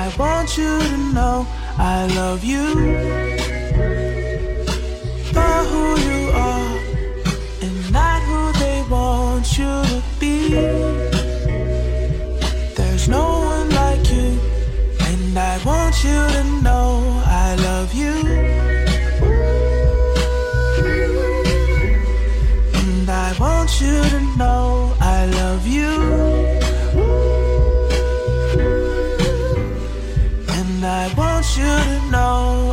I want you to know I love you for who you are and not who they want you to be. There's no one like you, and I want you to know I love you. And I want you to know I love you. And I want you to know